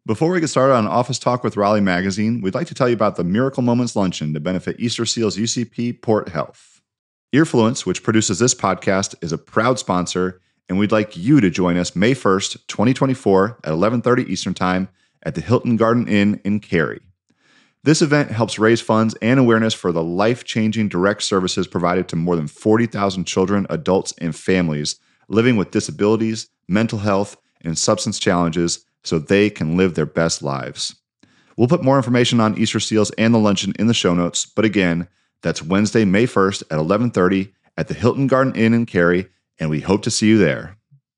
Before we get started on Office Talk with Raleigh Magazine, we'd like to tell you about the Miracle Moments Luncheon to benefit Easter Seals UCP Port Health. Earfluence, which produces this podcast, is a proud sponsor, and we'd like you to join us May 1st, 2024 at 11:30 Eastern Time at the Hilton Garden Inn in Cary. This event helps raise funds and awareness for the life-changing direct services provided to more than 40,000 children, adults, and families living with disabilities, mental health, and substance challenges so they can live their best lives. We'll put more information on Easter Seals and the luncheon in the show notes, but again, that's Wednesday, May 1st at 11:30 at the Hilton Garden Inn in Cary, and we hope to see you there.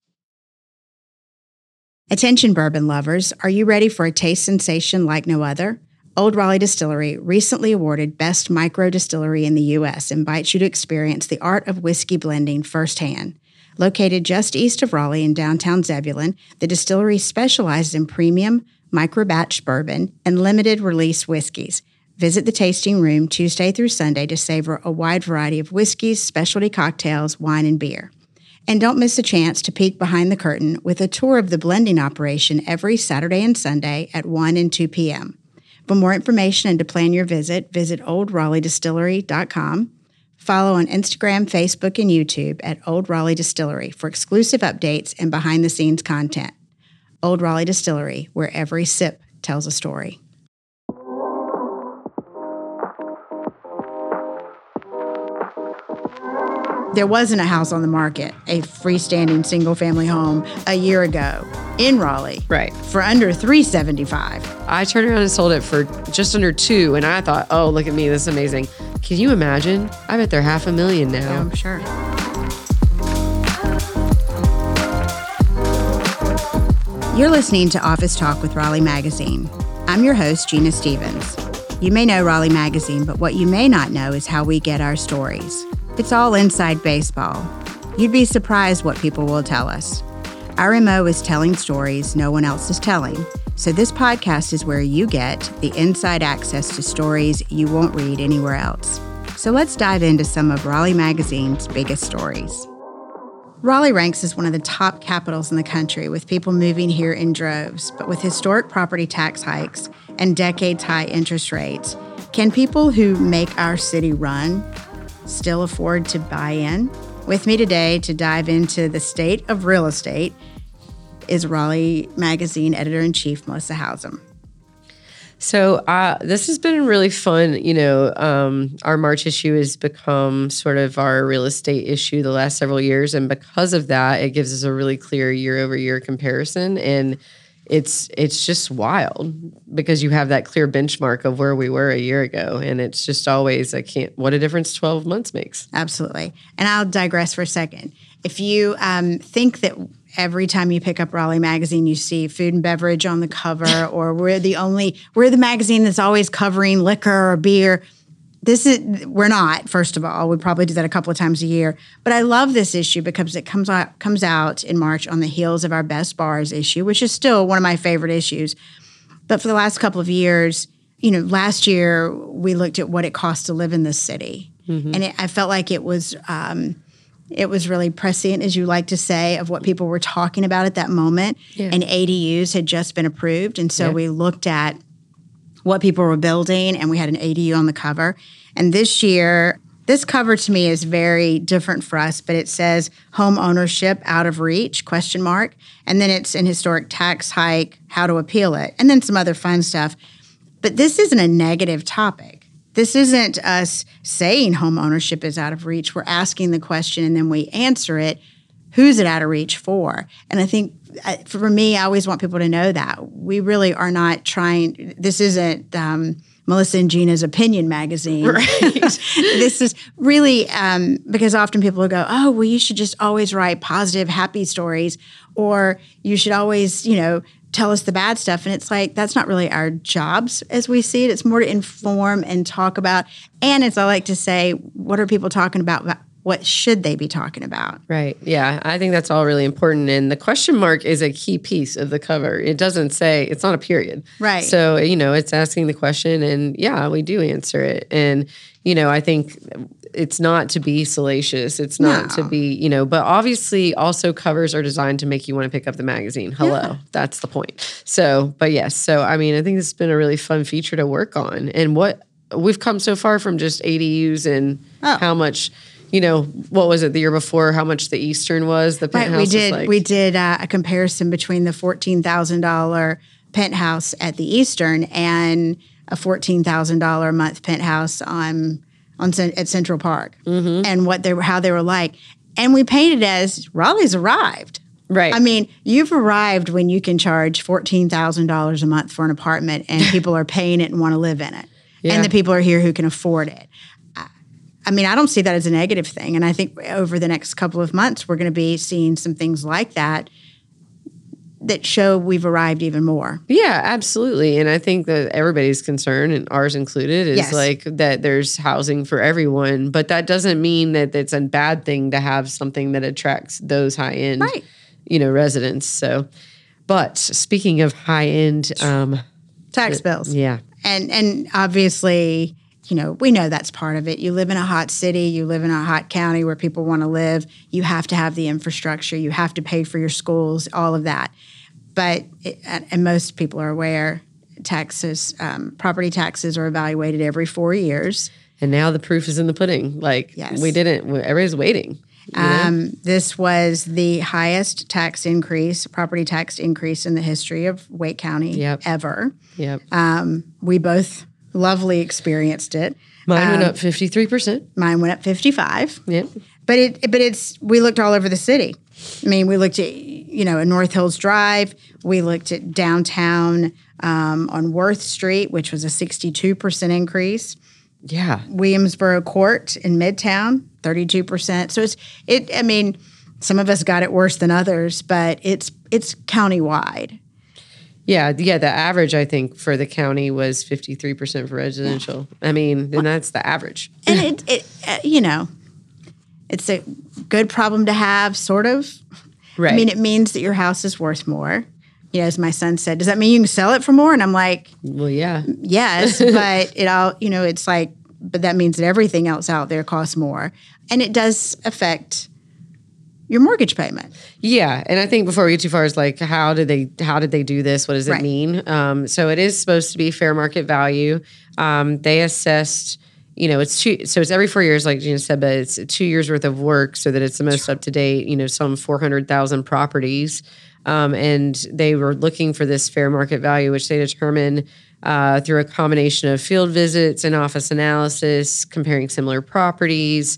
Attention bourbon lovers, are you ready for a taste sensation like no other? Old Raleigh Distillery, recently awarded Best Micro Distillery in the U.S., invites you to experience the art of whiskey blending firsthand. Located just east of Raleigh in downtown Zebulon, the distillery specializes in premium, micro-batch bourbon, and limited-release whiskeys. Visit the tasting room Tuesday through Sunday to savor a wide variety of whiskeys, specialty cocktails, wine, and beer. And don't miss a chance to peek behind the curtain with a tour of the blending operation every Saturday and Sunday at 1 and 2 p.m. For more information and to plan your visit oldraleighDistillery.com. Follow on Instagram, Facebook, and YouTube at Old Raleigh Distillery for exclusive updates and behind-the-scenes content. Old Raleigh Distillery, where every sip tells a story. There wasn't a house on the market, a freestanding single-family home, a year ago in Raleigh, right, for under $375. I turned around and sold it for just under $2, and I thought, oh, look at me, this is amazing. Can you imagine? I bet they're $500,000 now. Yeah, I'm sure. You're listening to Office Talk with Raleigh Magazine. I'm your host, Gina Stevens. You may know Raleigh Magazine, but what you may not know is how we get our stories. It's all inside baseball. You'd be surprised what people will tell us. Our MO is telling stories no one else is telling. So this podcast is where you get the inside access to stories you won't read anywhere else. So let's dive into some of Raleigh Magazine's biggest stories. Raleigh ranks as one of the top capitals in the country, with people moving here in droves. But with historic property tax hikes and decades-high interest rates, can people who make our city run still afford to buy in? With me today to dive into the state of real estate is Raleigh Magazine Editor-in-Chief, Melissa Howsam. So this has been really fun. You know, our March issue has become sort of our real estate issue the last several years. And because of that, it gives us a really clear year-over-year comparison. And it's just wild because you have that clear benchmark of where we were a year ago. And it's just always, what a difference 12 months makes. Absolutely. And I'll digress for a second. If you think that every time you pick up Raleigh Magazine, you see food and beverage on the cover, or we're the magazine that's always covering liquor or beer. We're not, first of all. We probably do that a couple of times a year. But I love this issue because it comes out in March on the heels of our Best Bars issue, which is still one of my favorite issues. But for the last couple of years, last year we looked at what it costs to live in this city. Mm-hmm. And I felt like it was really prescient, as you like to say, of what people were talking about at that moment. Yeah. And ADUs had just been approved. And so we looked at what people were building, and we had an ADU on the cover. And this year, this cover to me is very different for us, but it says home ownership out of reach, ? And then it's an historic tax hike, how to appeal it, and then some other fun stuff. But this isn't a negative topic. This isn't us saying home ownership is out of reach. We're asking the question, and then we answer it. Who's it out of reach for? And I think for me, I always want people to know that. We really are not trying. This isn't Melissa and Gina's opinion magazine. Right. This is really because often people will go, oh, well, you should just always write positive, happy stories, or you should always, tell us the bad stuff. And it's like, that's not really our jobs as we see it. It's more to inform and talk about. And as I like to say, what are people talking about? What should they be talking about? Right. Yeah. I think that's all really important. And the question mark is a key piece of the cover. It doesn't say, it's not a period. Right. So, it's asking the question, and yeah, we do answer it. And, I think it's not to be salacious. It's not to be, but obviously also covers are designed to make you want to pick up the magazine. Hello. That's the point. So, but yes. So, I mean, I think it's been a really fun feature to work on. And what we've come so far from just ADUs and how much, what was it the year before, how much the Eastern was, the penthouse we did a comparison between the $14,000 penthouse at the Eastern and a $14,000 a month penthouse at Central Park, and how they were like. And we painted as Raleigh's arrived. Right. I mean, you've arrived when you can charge $14,000 a month for an apartment and people are paying it and want to live in it. Yeah. And the people are here who can afford it. I mean, I don't see that as a negative thing. And I think over the next couple of months, we're going to be seeing some things like that show we've arrived even more. Yeah, absolutely. And I think that everybody's concern, and ours included, is that there's housing for everyone. But that doesn't mean that it's a bad thing to have something that attracts those high-end, residents. So, but speaking of high-end... tax bills. Yeah. And obviously... we know that's part of it. You live in a hot city, you live in a hot county where people want to live. You have to have the infrastructure. You have to pay for your schools, all of that. But, and most people are aware, property taxes are evaluated every 4 years. And now the proof is in the pudding. Everybody's waiting. This was the highest property tax increase in the history of Wake County ever. Yep. We both... lovely experienced it. Mine went up 53%. Mine went up 55%. Yep. But we looked all over the city. I mean, we looked at, at North Hills Drive. We looked at downtown on Worth Street, which was a 62% increase. Yeah. Williamsboro Court in Midtown, 32%. So some of us got it worse than others, but it's countywide. Yeah, the average, I think, for the county was 53% for residential. I mean, and that's the average. And it's a good problem to have, sort of. Right. I mean, it means that your house is worth more. As my son said, does that mean you can sell it for more? And I'm like, well, yeah. Yes, but it's like, but that means that everything else out there costs more. And it does affect your mortgage payment. Yeah, and I think before we get too far, is like, how did they do this? What does it mean? So it is supposed to be fair market value. They assessed, it's every 4 years, like Gina said, but it's 2 years worth of work so that it's the most up to date. Some 400,000 properties, and they were looking for this fair market value, which they determine through a combination of field visits and office analysis, comparing similar properties.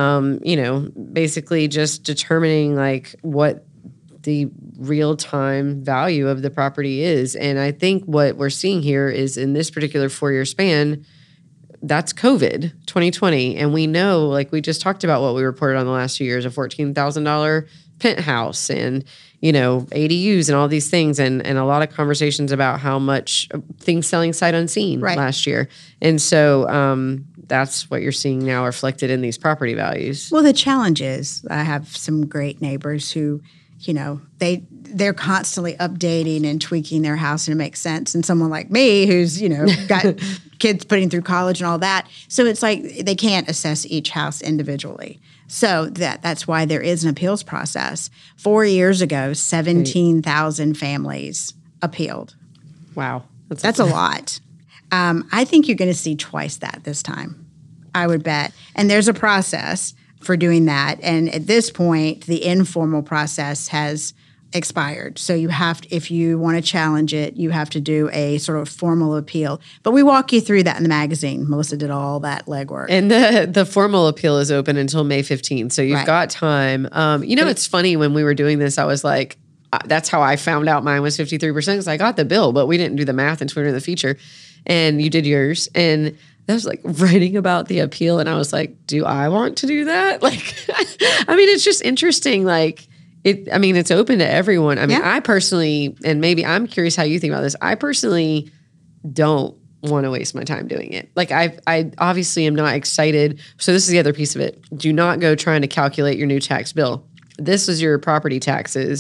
Basically just determining like what the real-time value of the property is. And I think what we're seeing here is in this particular 4-year span, that's COVID 2020. And we know, like we just talked about what we reported on the last few years, a $14,000 penthouse and, ADUs and all these things. And a lot of conversations about how much things selling sight unseen last year. And so, that's what you're seeing now reflected in these property values. Well, the challenge is I have some great neighbors who, they're constantly updating and tweaking their house and it makes sense. And someone like me who's, got kids putting through college and all that. So it's like they can't assess each house individually. So that's why there is an appeals process. 4 years ago, 17,000 families appealed. Wow. That's a lot. I think you're going to see twice that this time, I would bet. And there's a process for doing that. And at this point, the informal process has expired. So you have to, if you want to challenge it, you have to do a sort of formal appeal. But we walk you through that in the magazine. Melissa did all that legwork. And the formal appeal is open until May 15th. So you've got time. It's funny, when we were doing this, I was like, that's how I found out mine was 53% because I got the bill, but we didn't do the math until we were in the feature. And you did yours. And I was like writing about the appeal. And I was like, do I want to do that? Like, it's just interesting. Like it's open to everyone. I personally, and maybe I'm curious how you think about this. I personally don't want to waste my time doing it. Like I obviously am not excited. So this is the other piece of it. Do not go trying to calculate your new tax bill. This was your property taxes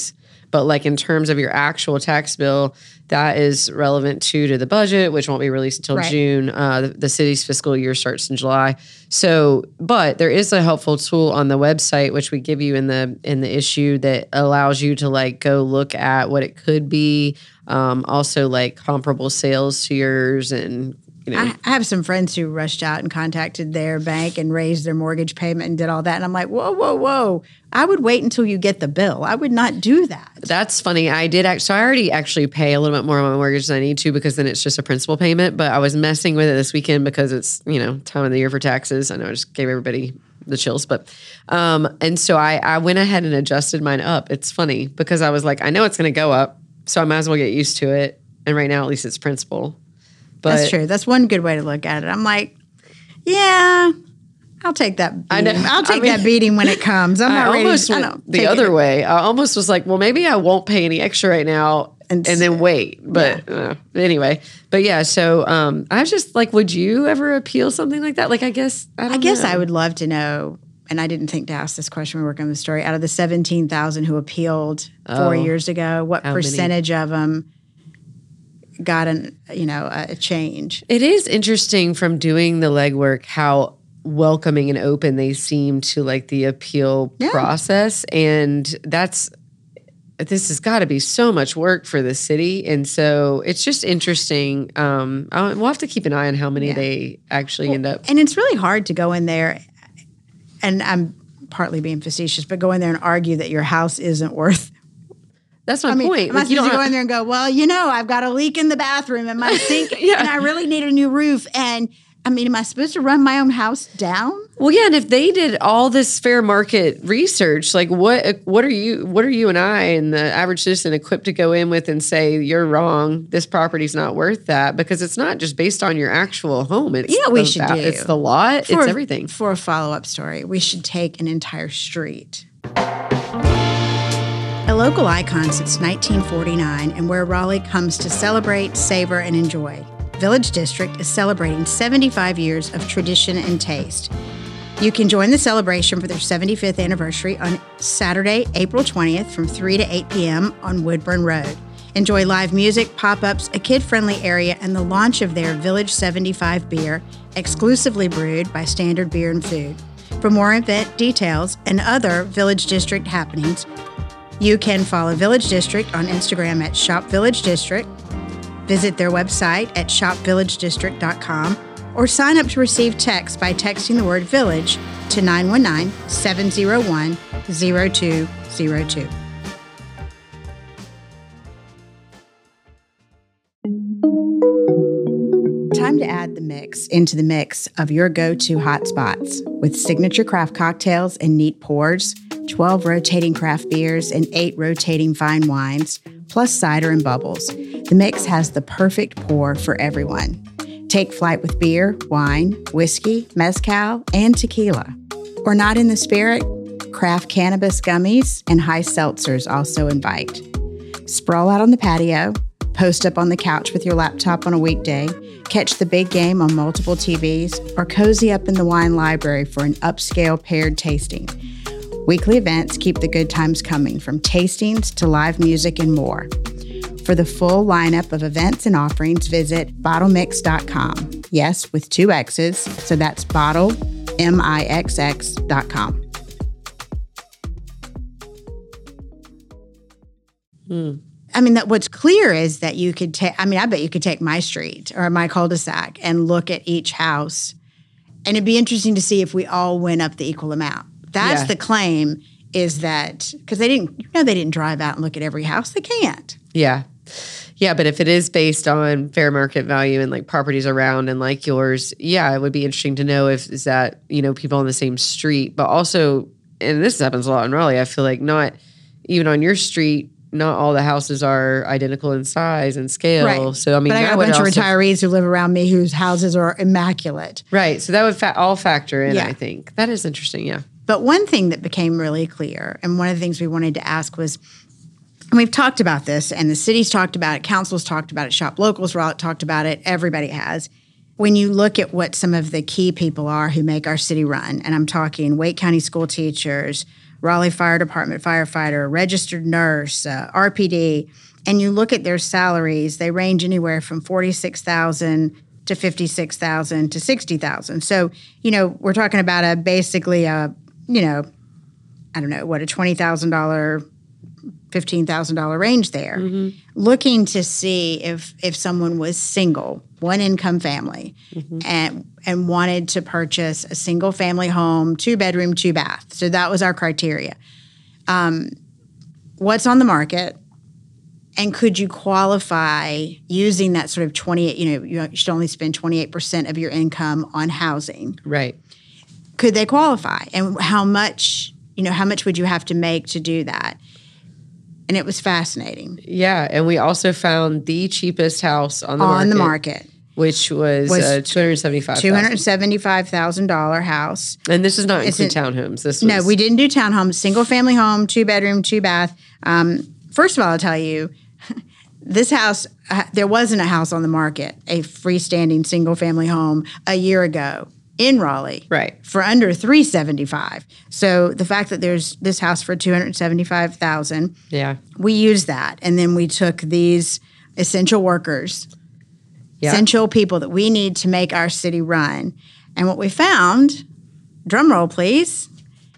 But like in terms of your actual tax bill, that is relevant to the budget, which won't be released until June. The city's fiscal year starts in July. So, but there is a helpful tool on the website, which we give you in the issue, that allows you to like go look at what it could be. Also like comparable sales to yours, and I have some friends who rushed out and contacted their bank and raised their mortgage payment and did all that. And I'm like, whoa. I would wait until you get the bill. I would not do that. That's funny. I already actually pay a little bit more on my mortgage than I need to, because then it's just a principal payment. But I was messing with it this weekend because it's, time of the year for taxes. I know I just gave everybody the chills, but, and so I went ahead and adjusted mine up. It's funny because I was like, I know it's going to go up, so I might as well get used to it. And right now, at least it's principal. But that's true. That's one good way to look at it. I'm like, yeah, I'll take that beating. I'll take that beating when it comes. I'm not ready. The other way. I almost was like, well, maybe I won't pay any extra right now and then wait. But anyway, but yeah. So I was just like, would you ever appeal something like that? Like, I guess I would love to know. And I didn't think to ask this question when we were working on the story. Out of the 17,000 who appealed 4 years ago, what percentage of them got a change? It is interesting from doing the legwork how welcoming and open they seem to like the appeal process. And this has got to be so much work for the city. And so it's just interesting. We'll have to keep an eye on how many they actually end up. And it's really hard to go in there, and I'm partly being facetious, but go in there and argue that your house isn't worth. That's my point. I'm not supposed to go in there and go, well, I've got a leak in the bathroom and my sink, and I really need a new roof. And am I supposed to run my own house down? Well, yeah. And if they did all this fair market research, like what are you and I and the average citizen equipped to go in with and say, you're wrong, this property's not worth that? Because it's not just based on your actual home. It's we should do. It's the lot. It's everything. For a follow-up story, we should take an entire street. A local icon since 1949, and where Raleigh comes to celebrate, savor, and enjoy. Village District is celebrating 75 years of tradition and taste. You can join the celebration for their 75th anniversary on Saturday, April 20th from 3 to 8 p.m. on Woodburn Road. Enjoy live music, pop-ups, a kid-friendly area, and the launch of their Village 75 beer, exclusively brewed by Standard Beer and Food. For more event details and other Village District happenings, you can follow Village District on Instagram at Shop Village District, visit their website at shopvillagedistrict.com, or sign up to receive text by texting the word village to 919-701-0202. Time to add the mix into the mix of your go-to hot spots with signature craft cocktails and neat pours, 12 rotating craft beers, and 8 rotating fine wines, plus cider and bubbles. The mix has the perfect pour for everyone. Take flight with beer, wine, whiskey, mezcal, and tequila. Or not in the spirit? Craft cannabis gummies and high seltzers also invite. Sprawl out on the patio, post up on the couch with your laptop on a weekday, catch the big game on multiple TVs, or cozy up in the wine library for an upscale paired tasting. Weekly events keep the good times coming, from tastings to live music and more. For the full lineup of events and offerings, visit bottlemix.com. Yes, with 2 X's, so that's bottle, MIXX.com. What's clear is that you could take, I bet you could take my street or my cul-de-sac and look at each house, and it'd be interesting to see if we all went up the equal amount. That's the claim, is that because they didn't drive out and look at every house. They can't. Yeah. Yeah, but if it is based on fair market value and like properties around and like yours, it would be interesting to know if is that, people on the same street, but also, and this happens a lot in Raleigh, I feel like not even on your street, not all the houses are identical in size and scale. Right. So, but I got a bunch of retirees who live around me whose houses are immaculate. Right. So that would all factor in, I think. That is interesting, yeah. But one thing that became really clear, and one of the things we wanted to ask was, and we've talked about this, and the city's talked about it, council's talked about it, Shop Locals talked about it, everybody has. When you look at what some of the key people are who make our city run, and I'm talking Wake County school teachers, Raleigh Fire Department firefighter, registered nurse, RPD, and you look at their salaries, they range anywhere from $46,000 to $56,000 to $60,000. So, we're talking about basically a $20,000, $15,000 range there. Mm-hmm. Looking to see if someone was single, one income family, mm-hmm. and wanted to purchase a single family home, 2-bedroom, 2-bath. So that was our criteria. What's on the market? And could you qualify using that sort of 28, you should only spend 28% of your income on housing. Right. Could they qualify? And how much would you have to make to do that? And it was fascinating. Yeah. And we also found the cheapest house on the market. Which was $275,000 house. And this does not include townhomes. No, we didn't do townhomes. Single family home, 2-bedroom, 2-bath. First of all, I'll tell you, this house, there wasn't a house on the market, a freestanding single family home a year ago in Raleigh, right, for under $375,000. So the fact that there's this house for $275,000, yeah, we used that, and then we took these essential workers, essential people that we need to make our city run, and what we found, drum roll please,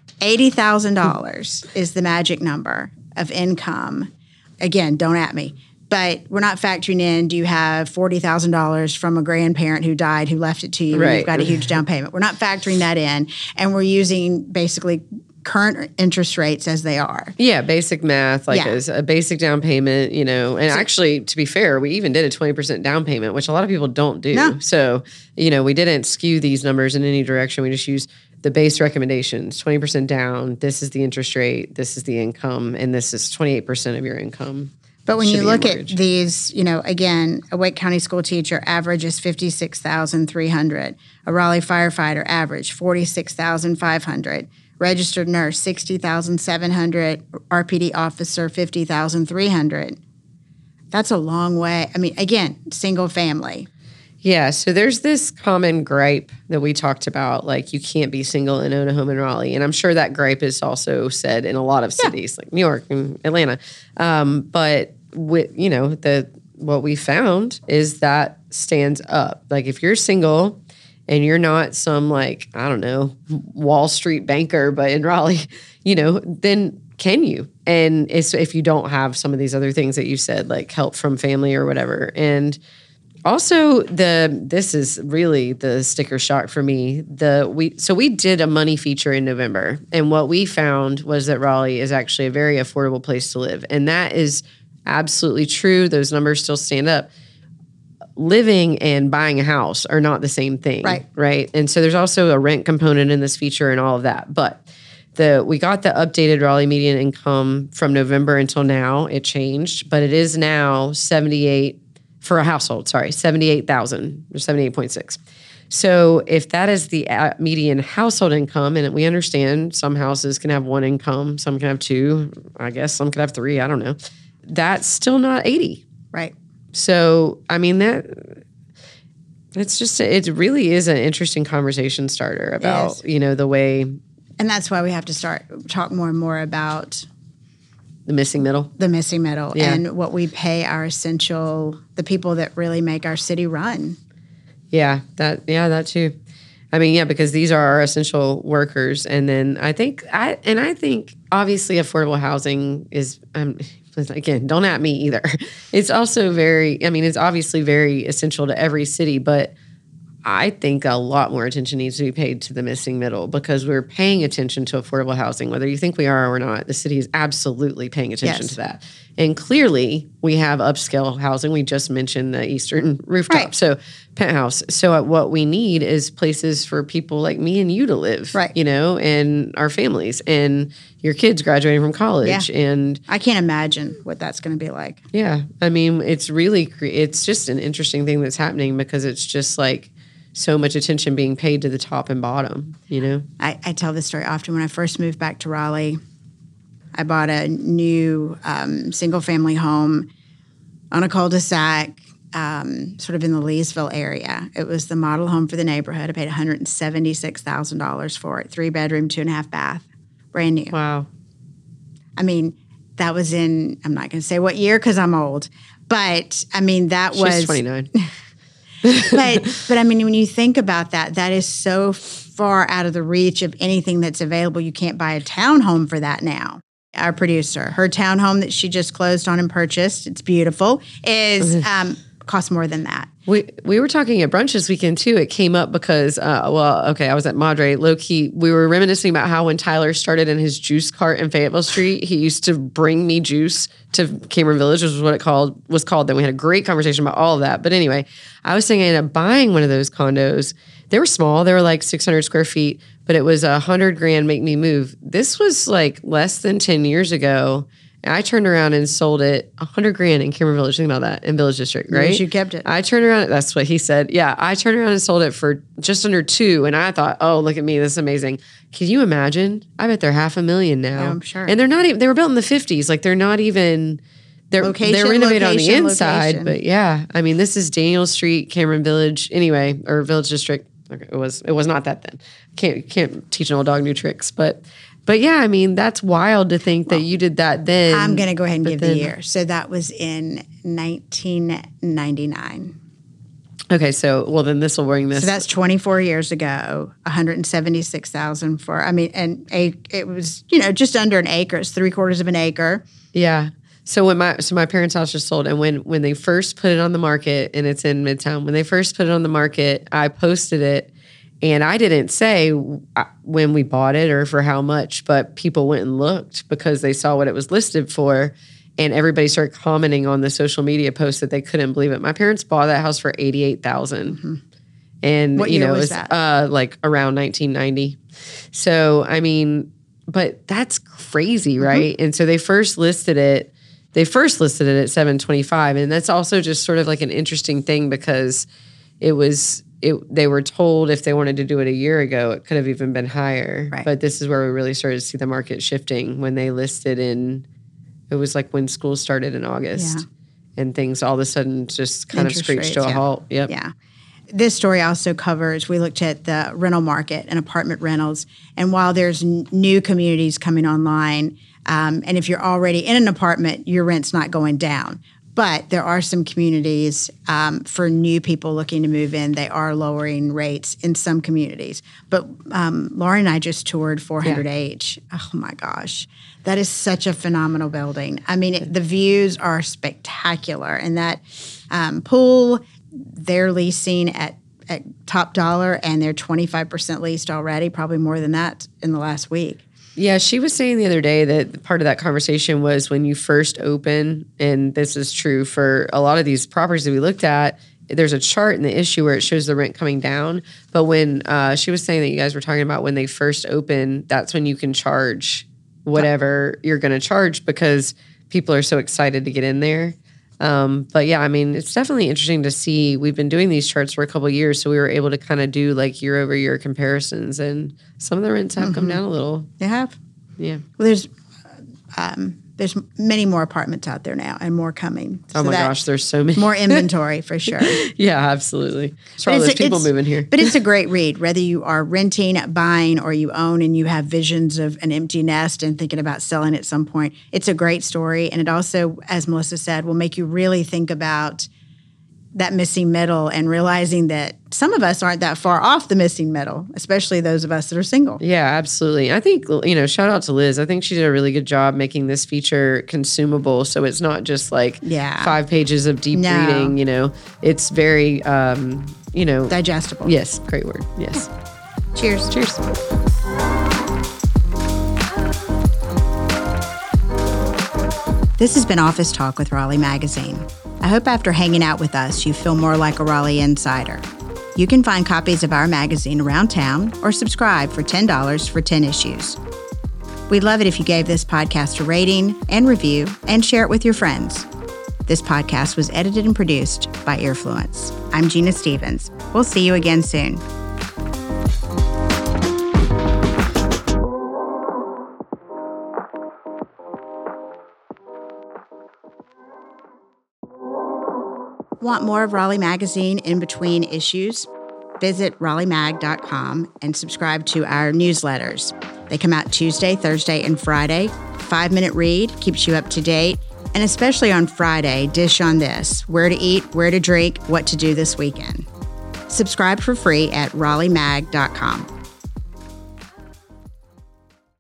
$80,000 is the magic number of income. Again, don't at me. But we're not factoring in, do you have $40,000 from a grandparent who died who left it to you and you've got a huge down payment? We're not factoring that in. And we're using basically current interest rates as they are. Yeah, basic math, as a basic down payment, And actually, to be fair, we even did a 20% down payment, which a lot of people don't do. No. So, we didn't skew these numbers in any direction. We just used the base recommendations, 20% down, this is the interest rate, this is the income, and this is 28% of your income. But when you look at these, again, a Wake County school teacher average is $56,300. A Raleigh firefighter average $46,500. Registered nurse $60,700. RPD officer $50,300. That's a long way. I mean, again, single family. Yeah, so there's this common gripe that we talked about, like you can't be single and own a home in Raleigh. And I'm sure that gripe is also said in a lot of cities like New York and Atlanta. But what we found is that stands up. Like if you're single and you're not some Wall Street banker, but in Raleigh, then can you? And if you don't have some of these other things that you said, like help from family or whatever. And also, this is really the sticker shock for me. We did a money feature in November, and what we found was that Raleigh is actually a very affordable place to live, and that is absolutely true. Those numbers still stand up. Living and buying a house are not the same thing, right? And so there's also a rent component in this feature and all of that. But we got the updated Raleigh median income from November until now. It changed, but it is now 78. For a household, 78,000 or 78.6. So if that is the median household income, and we understand some houses can have one income, some can have two, I guess some could have three, I don't know. That's still not 80. Right. So, I mean, it really is an interesting conversation starter about, the way. And that's why we have to talk more and more about the missing middle. And what we pay our the people that really make our city run. Yeah, that too. I mean, because these are our essential workers. And then I think obviously affordable housing is, again, don't at me either. It's also it's obviously very essential to every city, but I think a lot more attention needs to be paid to the missing middle because we're paying attention to affordable housing, whether you think we are or not. The city is absolutely paying attention to that. And clearly, we have upscale housing. We just mentioned the Eastern Rooftop, so penthouse. So what we need is places for people like me and you to live, and our families and your kids graduating from college. Yeah. And I can't imagine what that's going to be like. Yeah. I mean, it's just an interesting thing that's happening because it's just like, so much attention being paid to the top and bottom, I tell this story often. When I first moved back to Raleigh, I bought a new single-family home on a cul-de-sac, sort of in the Leesville area. It was the model home for the neighborhood. I paid $176,000 for it, 3-bedroom, 2.5 bath, brand new. Wow. I mean, that was in, I'm not going to say what year because I'm old, but I mean, that was. She's 29. but I mean, when you think about that, that is so far out of the reach of anything that's available. You can't buy a townhome for that now. Our producer, her townhome that she just closed on and purchased, it's beautiful, is costs more than that. We were talking at brunch this weekend too. It came up because, I was at Madre, low key. We were reminiscing about how when Tyler started in his juice cart in Fayetteville Street, he used to bring me juice to Cameron Village, which was what it was called. Then we had a great conversation about all of that. But anyway, I was thinking of buying one of those condos. They were small. They were like 600 square feet, but it was $100,000 make me move. This was like less than 10 years ago. And I turned around and sold it $100,000 in Cameron Village. Think about that, in Village District, right? Yes, you kept it. I turned around. That's what he said. Yeah, I turned around and sold it for just under $2 million. And I thought, oh, look at me, this is amazing. Can you imagine? I bet they're $500,000 now. Yeah, I'm sure. And they're not even. They were built in the 50s. Like they're not even. They're renovated on the inside. But yeah, I mean, this is Daniel Street, Cameron Village. Anyway, or Village District. Okay, it was not that then. Can't teach an old dog new tricks, but yeah, I mean, that's wild to think that you did that then. I'm going to go ahead and give the year. So that was in 1999. Okay, so then this will bring this. So that's 24 years ago. 176,000 for. I mean, and it was just under an acre. It's 3/4 of an acre. Yeah. So my parents' house just sold, and when they first put it on the market, and it's in Midtown. When they first put it on the market, I posted it. And I didn't say when we bought it or for how much, but people went and looked because they saw what it was listed for. And everybody started commenting on the social media post that they couldn't believe it. My parents bought that house for $88,000. Mm-hmm. And, what year was that? Like around 1990. So, I mean, but that's crazy, right? Mm-hmm. And so they first listed it at $725. And that's also just sort of like an interesting thing because they were told if they wanted to do it a year ago, it could have even been higher. Right. But this is where we really started to see the market shifting when they listed it was like when school started in August. Yeah. And things all of a sudden just kind of screeched to a halt. Yep. Yeah. This story also covers, we looked at the rental market and apartment rentals. And while there's new communities coming online, and if you're already in an apartment, your rent's not going down. But there are some communities for new people looking to move in. They are lowering rates in some communities. But Laura and I just toured 400H. Oh, my gosh. That is such a phenomenal building. I mean, the views are spectacular. And that pool, they're leasing at top dollar, and they're 25% leased already, probably more than that in the last week. Yeah, she was saying the other day that part of that conversation was when you first open, and this is true for a lot of these properties that we looked at, there's a chart in the issue where it shows the rent coming down. But when she was saying that you guys were talking about when they first open, that's when you can charge whatever you're going to charge because people are so excited to get in there. But yeah, I mean, it's definitely interesting to see. We've been doing these charts for a couple of years, so we were able to kind of do like year over year comparisons, and some of the rents have come down a little. They have? Yeah. Well, there's many more apartments out there now and more coming. Oh my gosh, there's so many. More inventory for sure. Yeah, absolutely. So all those people moving here. But it's a great read, whether you are renting, buying, or you own and you have visions of an empty nest and thinking about selling at some point. It's a great story. And it also, as Melissa said, will make you really think about that missing middle and realizing that some of us aren't that far off the missing middle, especially those of us that are single. Yeah, absolutely. I think, shout out to Liz. I think she did a really good job making this feature consumable. So it's not just like 5 pages of deep reading, it's very, digestible. Yes. Great word. Yes. Cheers. Cheers. This has been Office Talk with Raleigh Magazine. I hope after hanging out with us, you feel more like a Raleigh insider. You can find copies of our magazine around town or subscribe for $10 for 10 issues. We'd love it if you gave this podcast a rating and review and share it with your friends. This podcast was edited and produced by Earfluence. I'm Gina Stevens. We'll see you again soon. Want more of Raleigh Magazine in between issues? Visit RaleighMag.com and subscribe to our newsletters. They come out Tuesday, Thursday, and Friday. 5-minute read keeps you up to date. And especially on Friday, dish on this: where to eat, where to drink, what to do this weekend. Subscribe for free at RaleighMag.com.